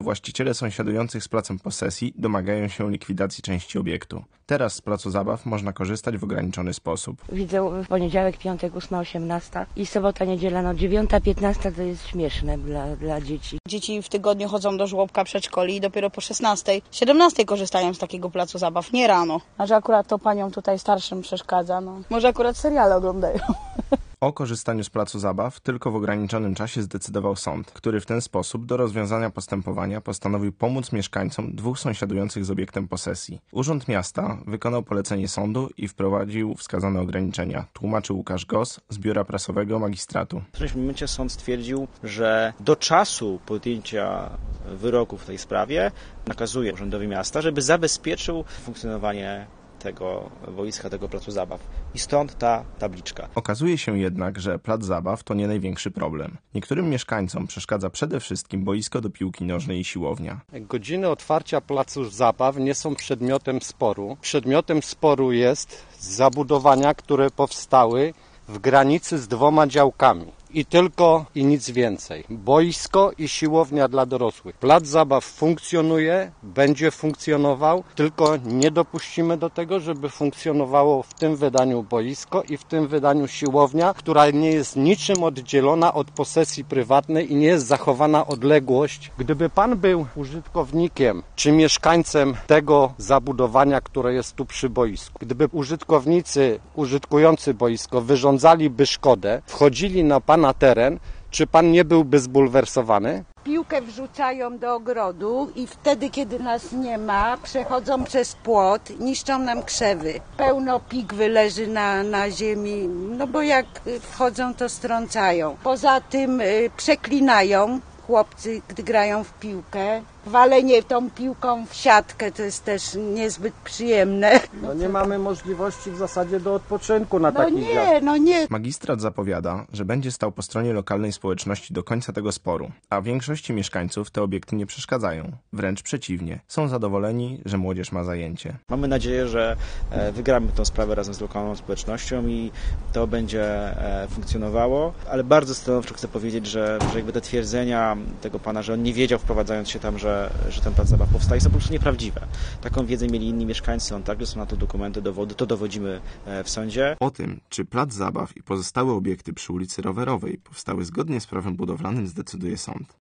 Właściciele sąsiadujących z placem posesji domagają się likwidacji części obiektu. Teraz z placu zabaw można korzystać w ograniczony sposób. Widzę w poniedziałek, piątek, 8, 18 i sobota, niedziela, 9, 15 to jest śmieszne dla dzieci. Dzieci w tygodniu chodzą do żłobka, przedszkoli i dopiero po 16, 17 korzystają z takiego placu zabaw, nie rano. A że akurat to paniom tutaj starszym przeszkadza, może akurat seriale oglądają. O korzystaniu z placu zabaw tylko w ograniczonym czasie zdecydował sąd, który w ten sposób do rozwiązania postępowania postanowił pomóc mieszkańcom dwóch sąsiadujących z obiektem posesji. Urząd Miasta wykonał polecenie sądu i wprowadził wskazane ograniczenia, tłumaczył Łukasz Goss z Biura Prasowego Magistratu. W którymś momencie sąd stwierdził, że do czasu podjęcia wyroku w tej sprawie nakazuje Urzędowi Miasta, żeby zabezpieczył funkcjonowanie tego boiska, tego placu zabaw. I stąd ta tabliczka. Okazuje się jednak, że plac zabaw to nie największy problem. Niektórym mieszkańcom przeszkadza przede wszystkim boisko do piłki nożnej i siłownia. Godziny otwarcia placu zabaw nie są przedmiotem sporu. Przedmiotem sporu jest zabudowania, które powstały w granicy z 2 działkami. I tylko i nic więcej. Boisko i siłownia dla dorosłych. Plac zabaw funkcjonuje, będzie funkcjonował, tylko nie dopuścimy do tego, żeby funkcjonowało w tym wydaniu boisko i w tym wydaniu siłownia, która nie jest niczym oddzielona od posesji prywatnej i nie jest zachowana odległość. Gdyby pan był użytkownikiem czy mieszkańcem tego zabudowania, które jest tu przy boisku, gdyby użytkownicy użytkujący boisko wyrządzaliby szkodę, wchodzili na pana teren, czy pan nie byłby zbulwersowany? Piłkę wrzucają do ogrodu i wtedy, kiedy nas nie ma, przechodzą przez płot, niszczą nam krzewy. Pełno pigwy leży na ziemi, bo jak wchodzą, to strącają. Poza tym przeklinają chłopcy, gdy grają w piłkę. Walenie tą piłką w siatkę to jest też niezbyt przyjemne. Nie mamy możliwości w zasadzie do odpoczynku na takich nie. Magistrat zapowiada, że będzie stał po stronie lokalnej społeczności do końca tego sporu, a większości mieszkańców te obiekty nie przeszkadzają. Wręcz przeciwnie. Są zadowoleni, że młodzież ma zajęcie. Mamy nadzieję, że wygramy tę sprawę razem z lokalną społecznością i to będzie funkcjonowało, ale bardzo stanowczo chcę powiedzieć, że jakby te twierdzenia tego pana, że on nie wiedział wprowadzając się tam, że ten plac zabaw powstaje, są po prostu nieprawdziwe. Taką wiedzę mieli inni mieszkańcy, także są na to dokumenty, dowody, to dowodzimy w sądzie. O tym, czy plac zabaw i pozostałe obiekty przy ulicy Rowerowej powstały zgodnie z prawem budowlanym, zdecyduje sąd.